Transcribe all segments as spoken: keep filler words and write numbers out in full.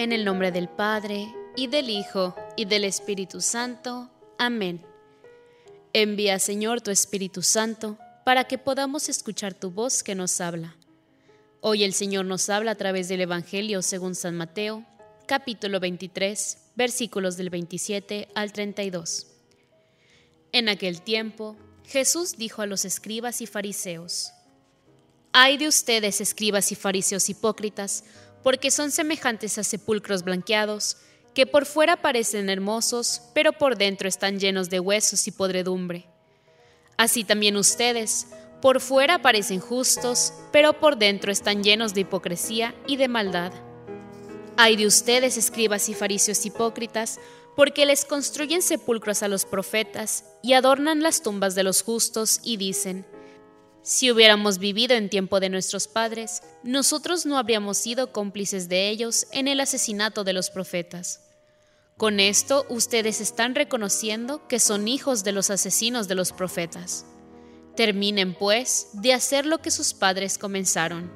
En el nombre del Padre, y del Hijo, y del Espíritu Santo. Amén. Envía, Señor, tu Espíritu Santo, para que podamos escuchar tu voz que nos habla. Hoy el Señor nos habla a través del Evangelio según San Mateo, capítulo veintitrés, versículos del veintisiete al treinta y dos. En aquel tiempo, Jesús dijo a los escribas y fariseos: «Ay de ustedes, escribas y fariseos hipócritas, porque son semejantes a sepulcros blanqueados, que por fuera parecen hermosos, pero por dentro están llenos de huesos y podredumbre. Así también ustedes, por fuera parecen justos, pero por dentro están llenos de hipocresía y de maldad. Ay de ustedes, escribas y fariseos hipócritas, porque les construyen sepulcros a los profetas y adornan las tumbas de los justos y dicen: si hubiéramos vivido en tiempo de nuestros padres, nosotros no habríamos sido cómplices de ellos en el asesinato de los profetas. Con esto ustedes están reconociendo que son hijos de los asesinos de los profetas. Terminen, pues, de hacer lo que sus padres comenzaron».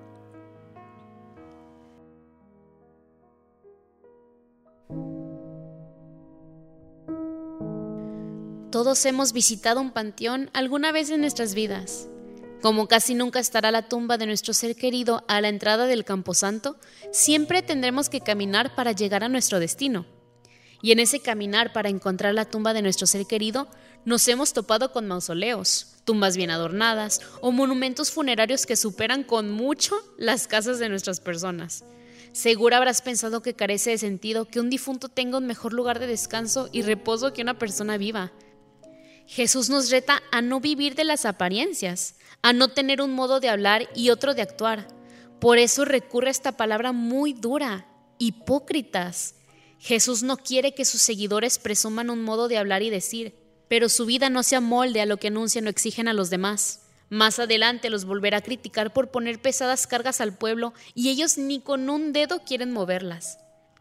Todos hemos visitado un panteón alguna vez en nuestras vidas. Como casi nunca estará la tumba de nuestro ser querido a la entrada del camposanto, siempre tendremos que caminar para llegar a nuestro destino. Y en ese caminar para encontrar la tumba de nuestro ser querido, nos hemos topado con mausoleos, tumbas bien adornadas o monumentos funerarios que superan con mucho las casas de nuestras personas. Seguro habrás pensado que carece de sentido que un difunto tenga un mejor lugar de descanso y reposo que una persona viva. Jesús nos reta a no vivir de las apariencias, a no tener un modo de hablar y otro de actuar. Por eso recurre a esta palabra muy dura: hipócritas. Jesús no quiere que sus seguidores presuman un modo de hablar y decir, pero su vida no se amolde a lo que anuncian o exigen a los demás. Más adelante los volverá a criticar por poner pesadas cargas al pueblo y ellos ni con un dedo quieren moverlas.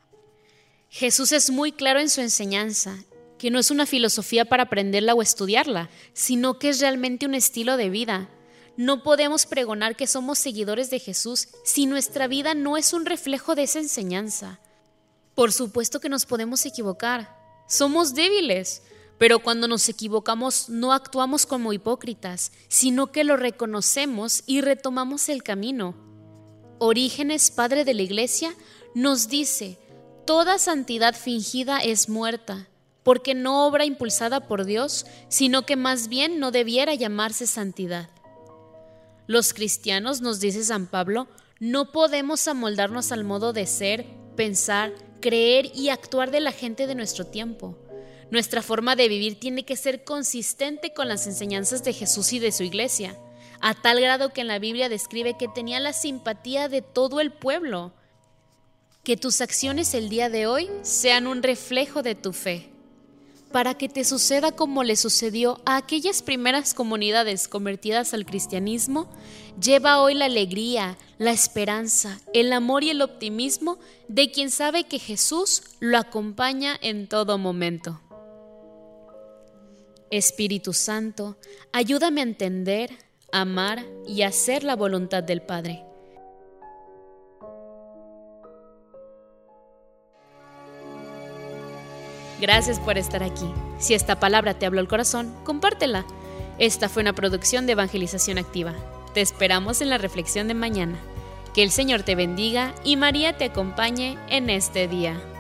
Jesús es muy claro en su enseñanza, que no es una filosofía para aprenderla o estudiarla, sino que es realmente un estilo de vida. No podemos pregonar que somos seguidores de Jesús si nuestra vida no es un reflejo de esa enseñanza. Por supuesto que nos podemos equivocar, somos débiles, pero cuando nos equivocamos no actuamos como hipócritas, sino que lo reconocemos y retomamos el camino. Orígenes, padre de la Iglesia, nos dice: toda santidad fingida es muerta, porque no obra impulsada por Dios, sino que más bien no debiera llamarse santidad. Los cristianos, nos dice San Pablo, no podemos amoldarnos al modo de ser, pensar, creer y actuar de la gente de nuestro tiempo. Nuestra forma de vivir tiene que ser consistente con las enseñanzas de Jesús y de su Iglesia, a tal grado que en la Biblia describe que tenía la simpatía de todo el pueblo. Que tus acciones el día de hoy sean un reflejo de tu fe, para que te suceda como le sucedió a aquellas primeras comunidades convertidas al cristianismo. Lleva hoy la alegría, la esperanza, el amor y el optimismo de quien sabe que Jesús lo acompaña en todo momento. Espíritu Santo, ayúdame a entender, amar y hacer la voluntad del Padre. Gracias por estar aquí. Si esta palabra te habló el corazón, compártela. Esta fue una producción de Evangelización Activa. Te esperamos en la reflexión de mañana. Que el Señor te bendiga y María te acompañe en este día.